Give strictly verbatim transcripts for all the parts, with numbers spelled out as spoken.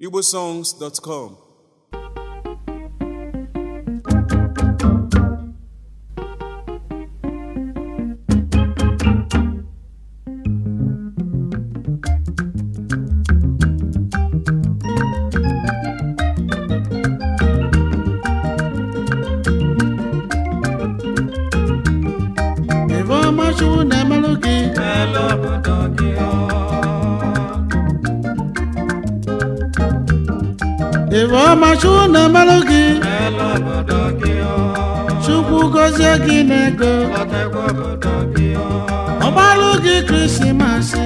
igbo songs dot com. Evo machuna malogi Chukwu gozie gị n'ego Ọbalụ gị Krismasị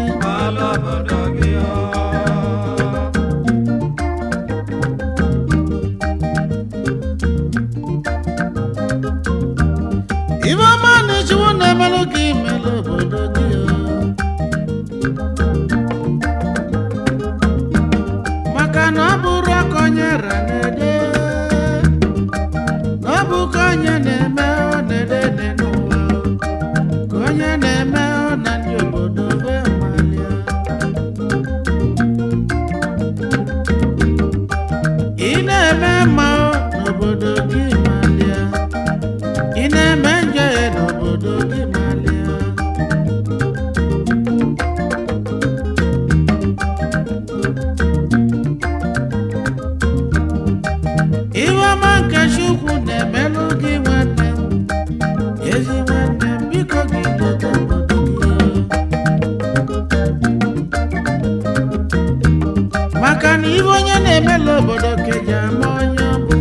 Ivo mani chukwu na malogi melo obodo gị Maka na ọ bụrụ akọnyere n'ede na ọ bụ ka onye na-eme ọ na-ede n'ụwa ka onye na-eme ọ na ndị obodo be malia ị na-eme mma n'obodo gị malia ị na-eme njọ n'obodo gị malia Iwe ma nke Chukwu na-emelụ gị nwanne ezi nwanne biko gị leta obodo gị maka na iwe onye na-emelụ obodo ka eji ama onye ọ bụ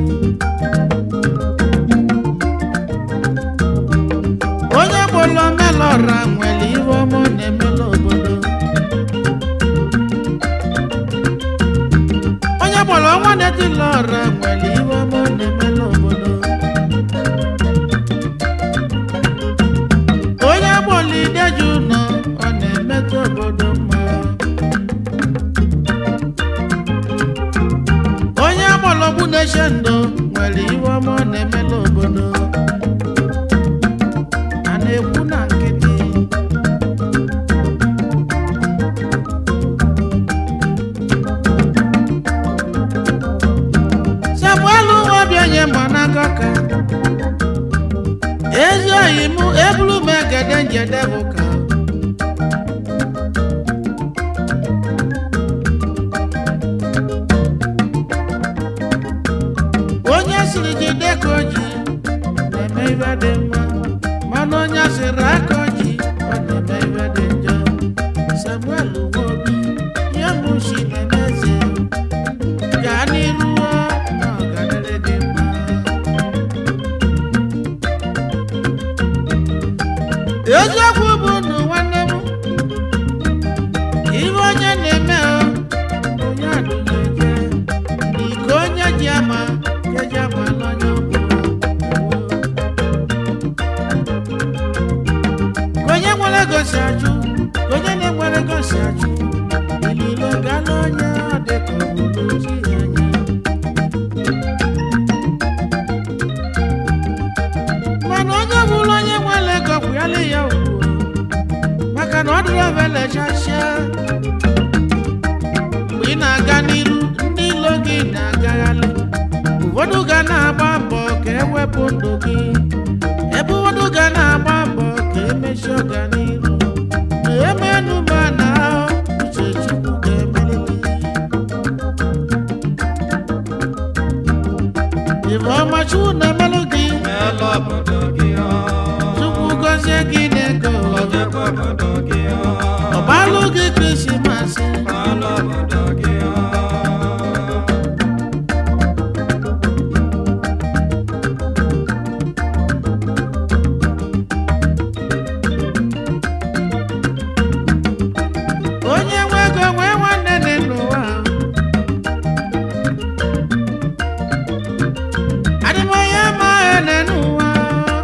onye gbolo melọra nwere iwe ọma ọ na-emelụ obodo onye gbolo ọnwa na-etila ọra nwere iwe ọma ọ na-emelụ obodo onye gbolo ideju nọ ọ na-emetụ obodo mma onye gbolo bụ na-eche ndụ nwere iwe ọma ọ na-emelụ obodo a na-ekwu na nkịtị Manakaka ezi oyi mụ ebulu m egede njede bụ ka onye siri jide ka oji na-eme ibe dị mma mana onye siri aka oji ọ na-eme ibe dị njọ Samuel Nwobi ya bụ shi na-emezi gaa n'iru eziokwu bụ ndụ nwanne m ibe onye na-eme onye adụghị eje ike onye ji ama ka eji ama n'onye ọbụla ka onye nwere gosi achụ ka onye na-enwere gosi achụ ilile gala onye ọ dị ka obodo ji anya mana onye bụrụ onye nwere ego kwụyala ya ugwu maka na ọ dịrị ovele chachia mgbe ị na-aga n'iru ndị ilo gị na-agaghalị ụfọdụ ga na-agba mbọ ka ewepụ ndụ gị ebe ụfọdụ ga na-agba mbọ ka emechi ọganiru na emenụma na uche Chukwu ga-emelili ife ọma Chukwu na-emelụ gị Chukwu gozie gị n'ego ọbalụ gị Krismasị onye nwe ego nwee nwanne dị n'ụwa adịm onye ma ene n'ụwa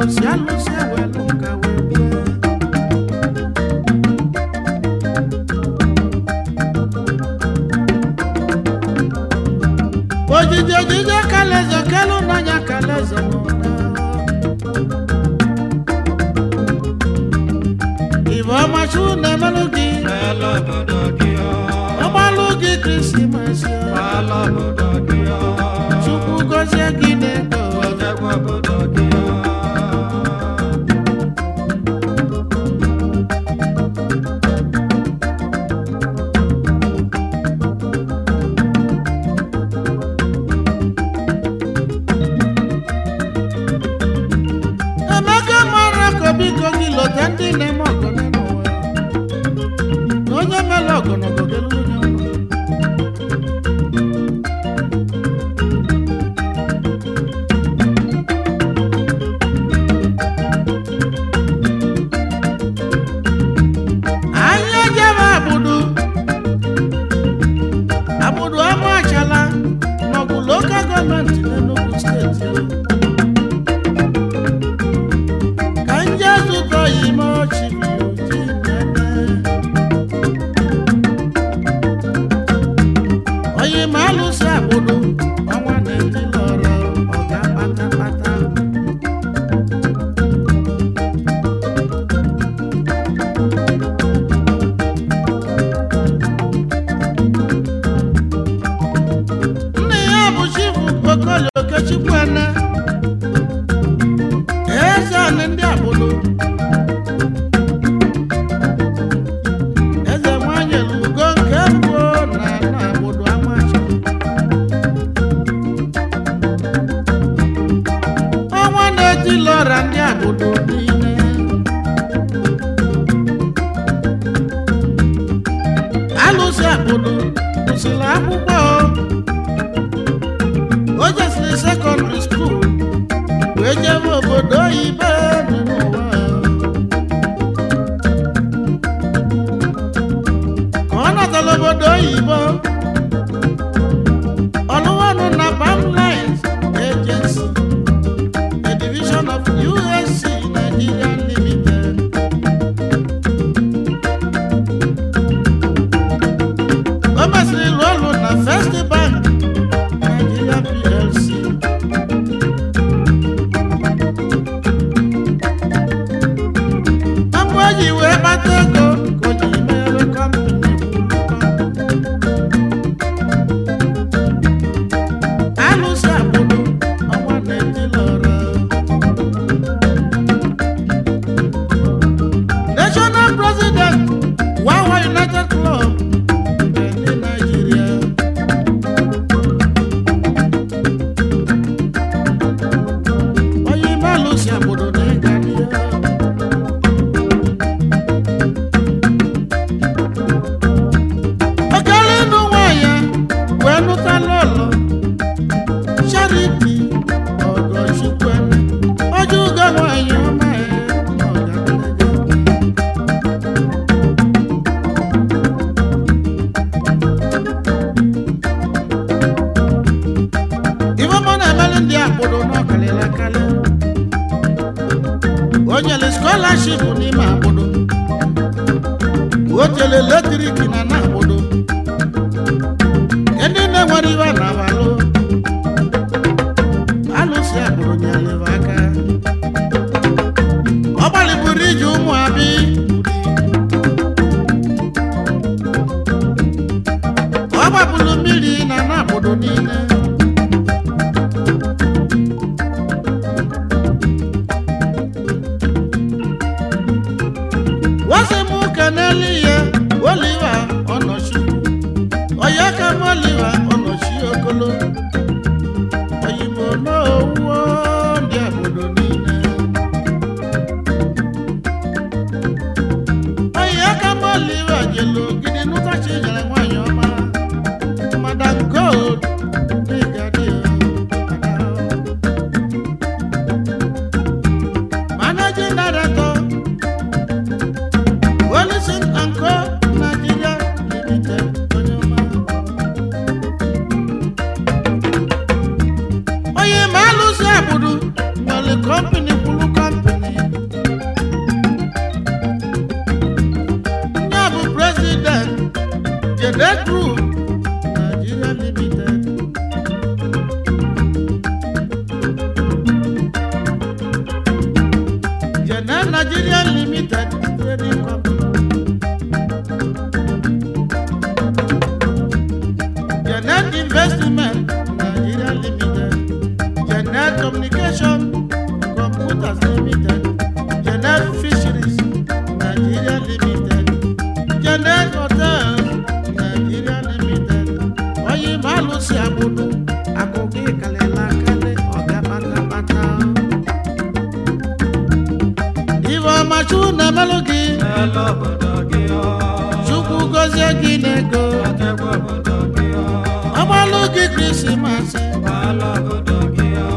alụsị alụsị ewelu nka wee gbue. Ojiji ojiji kalaeze kelu n'anya kalaeze n'ụda. Ibe ọmachi na-emelụ gị ọgbalụ gị Krismas Chukwu gọzie gị n'ego. Emeka mara ka biko gị lọta ndị na-eme ọgụ n'ụwa na onye mere ọgụ n'obodo onye ọgụ. Anyị ejebe Abudu Abudu Amachala n'ọgụ lokal gọọmenti n'Enugu steeti. Ka nje zụta ime ọchị ji nene onye ma alụsị Abudu ọnwa na-eti lọrọ ọ ga-akpata kpata. Nne ya bụ Chifu Okoli Okechukwu-Ene eze anị ndị Abudu, eze nwanyị Lugo nke mbụ na na Abudu Amacha. Ọnwa na-eti lọra ndị Abudu niile. Alụsị Abudu kwụsịrị akwụkwọ o jesịrị sekọndịrị skuul wee jebe obodo oyibo dị n'ụwa. Ka ọ natara obodo oyibo ọlụwanụ na Bamlines Agency, a division of U S C Nigeria Limited. O mesịrị rụọ ọrụ na First Bank Nigeria P L C. Amụ eji wee kpata ego ka o ji mere kọmpini. Alụsị Abudu ọnwa na-eti lọrọ. National President Wawa United Club nke ndị Nigeria. Onye ime alụsị Abudu na-ịga n'ihe. Okele ịnụ nwanyị wee nụta lọlọ Charity Ogochukwu-Ene oje ugo nwanyị ọma ya na ọganiga. Ife mụ na-emeli ndị Abudu n'ọkalịla akali. O nyere scholarship n'ime Abudu. O jere eletrik na na Abudu. Ndị na-enwere iwe na-abalụ. Alụsị Abudu nyere ife aka. Ọ gbalịburu iji ụmụ abi ọ gbapụrụ mmiri na na Abudu niile. Wasi mụ keneli ya Oliver Onochukwu Oyaka m Oliver Onochi Okolo oyibo n'owuwo ndị Abudu niile. Oyaka m Oliver jelu ogidi nụtachi nyere nwanyị ọma Madam Gold Janet Group Nigeria Limited. Janet Nigeria Limited Trading Company. Janet Investment Nigeria Limited. Janet Communication Computers Limited. Janet Fisheries Nigeria Limited. Janet Hotel Nigeria Limited. Oyi malu si abudu akogi kalela kale oga pata pata. Ivo machu na melogi hello bodogi o. Chukwu gozie ginego ategwa bodogi o. Amalugi Christmas hello bodogi o.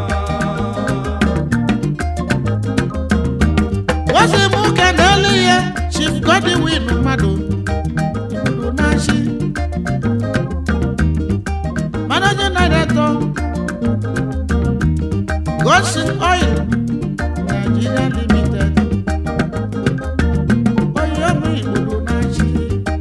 Wasi muke neliye Chief Godwin Madu Nashi Managing Director Godson Oil Nigeria Limited. Oyemi Nashi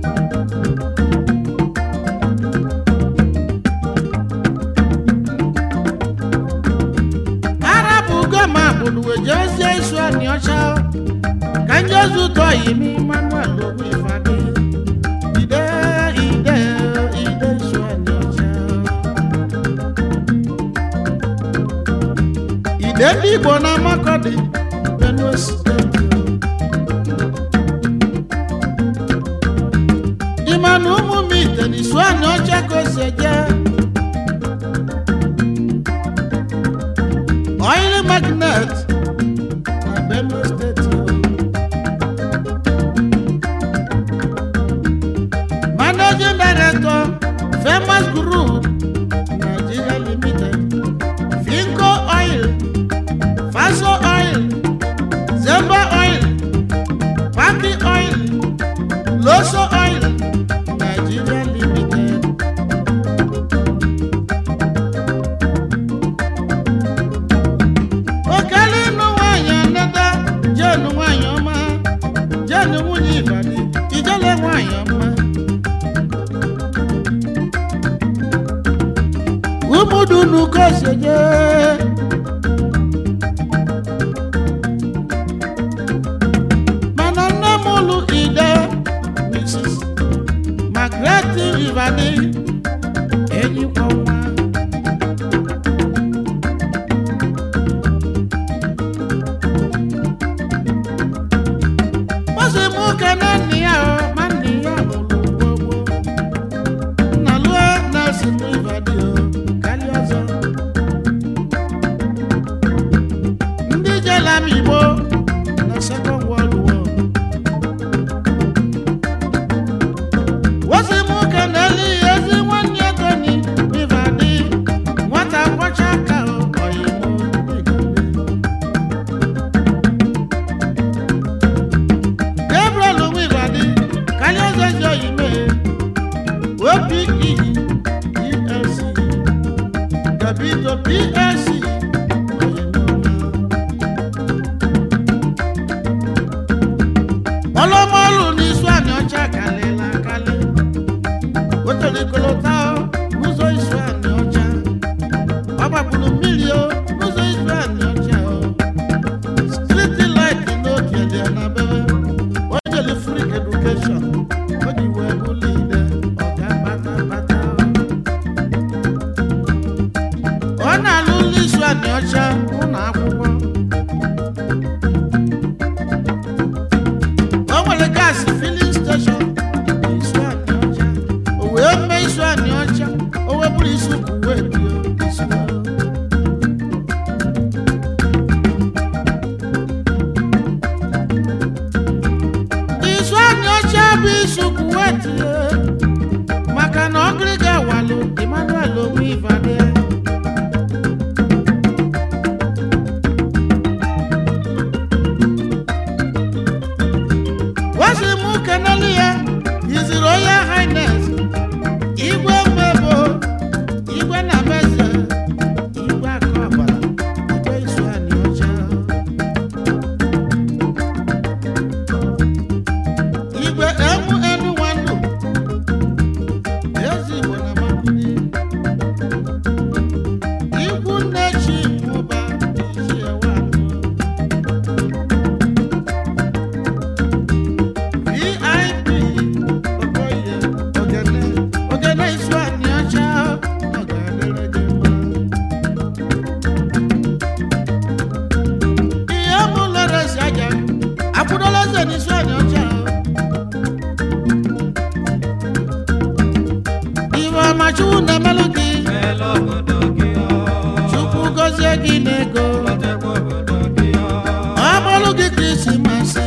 Arabu Goma Budwe Jose Swani Osha Kanjozu Toyi mi Manuel Lomi Fadi Ide Ide Ide Swani Osha Ide Bibo na Makodi Benue State Imanu Mumite ni Swani Osha Koseje Oil Magnet na Benue State. Managing Director, Famous Group, Nigeria Limited, Vinco Oil, Faso Oil, Zemba Oil, Paki Oil, Loso Oil, Nigeria Limited. Okali no wanya nada, jenu wanya ma, jenu munyi badi, ijele wanya ma. Umudunu koseje Manana mulu ide Missus Margaret Ivani Enyi kwa Wase muke nani yao Mani ya mulu bobo Nalue nasi Ivani Amiibo na Second World War. Wasi muke neli ezi wani etoni Ivani Mwata kwacha kao oyimo Gabriel Ivani Kalyoze Joyime O P E P L C Gabito P L C Olomolu ni Swani Ocha kalela kale Otole kolotao Muzo Swani Ocha Papa Pulu Milio Muzo Swani Ocha Street light no kiele anabebe Ojele free education Oji webu leader Oga bata bata Ona luli Swani Ocha Una akwụkwọ Gas filling station Swani Ocha Owe ome Swani Ocha Owe buri isuku webi Swani Ocha bi isuku webi Maka na ogriga walo Emmanuel Lomi Fade His Royal Highness Igwe Mebo Igwe Nameze Igwe Akobala Igwe Swani Ocha Igwe Emu Enu Wanu Chukwu na-emelụ gị Chukwu gọzie gị n'ego ọ bụrụ gị Krismas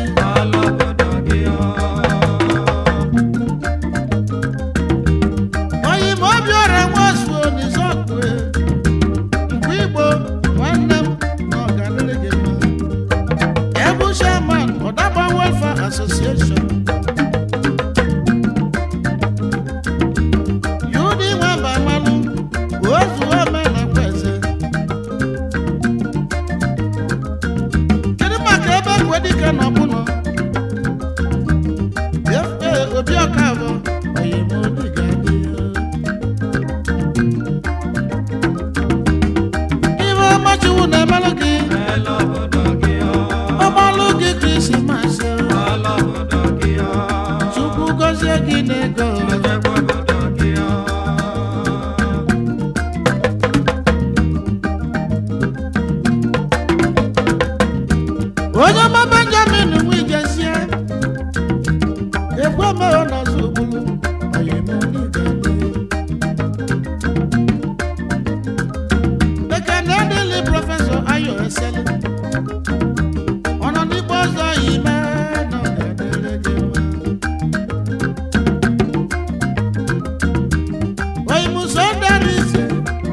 oyi ma obi ọrịa nwazuo n'izọkwe Igbo Igbo nwanne m na ọganịrị gị mma ebu chairman Odaba Welfare Association onye ọma Benjamin Nwijezie ekwe mere na Zubulu ekene dịlị prọfesọ Ayo Esele ọnọ n'igbo ọzọ ime na ọdịdịrị gị mma oyimuso dara ise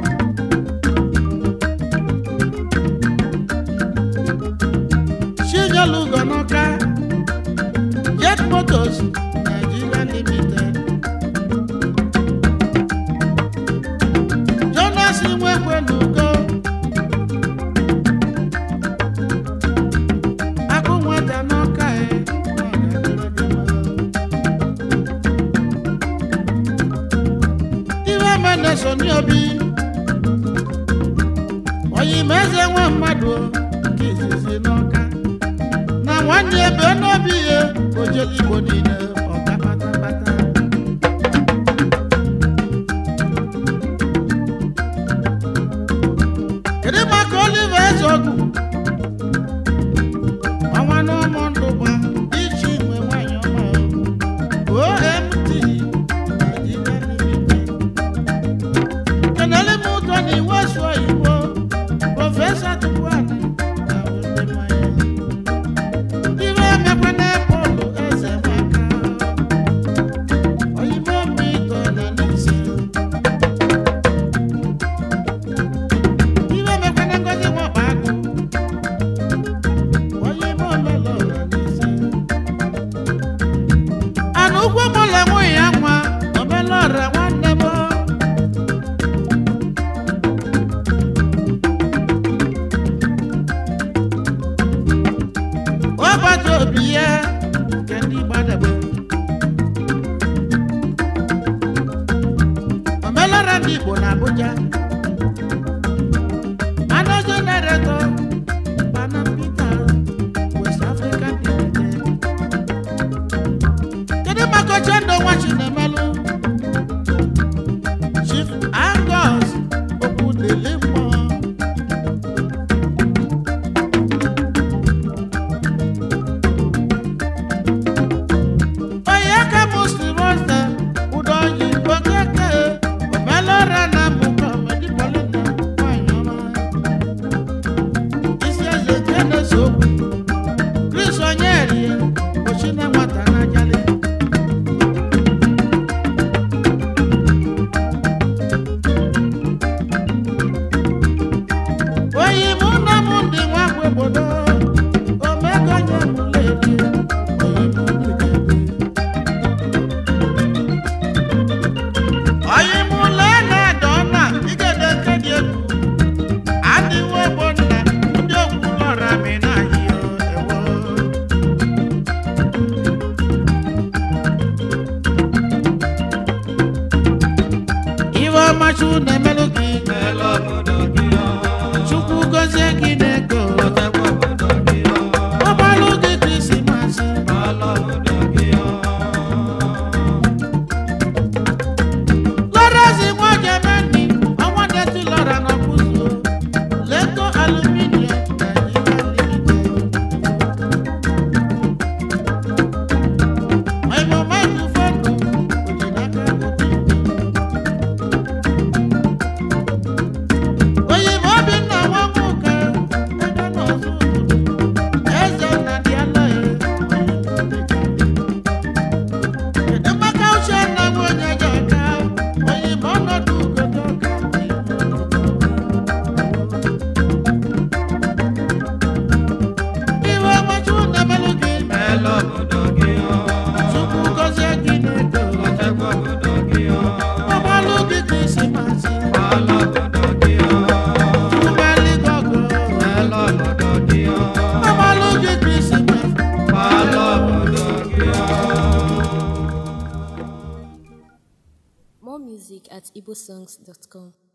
Lugonoka Jet Motors Nigeria Limited Jonas Nwekwe Lugo Akụ nwata n'ọka e Iwe mene Soni Obi Oyimeze nwa mmadụ nke izizi n'ọka nwanne ebe n'obi ya ojeli Igbo niile ọga patapata kedu maka Oliver Ezeogu ọnwa n'ụmụ ndụgba iji nwe nwanyị ọma O M T Nigeria Limited kenele m ụtọ na iwe sụọ Igbo Prọfesọ Tukwuani Igbo na Abuja Managing Director Bana Peter West African Limited kedu maka Chendo Nwachinemelu Chief Angus Okwudelimmo Oyaka Muslim Roster Udoyi Okeke Chukwu na-emelụ gị Chukwu gọzie gị n'ego ọ gbalụ gị Krismas Lọrazi nwa Gemeni ọnwa na-eti lọra n'ọkpụzụ Leto Aluminium Nigeria Limited Oimo Mike Fondo Ojinaka Obi More music at igbosongs dot com.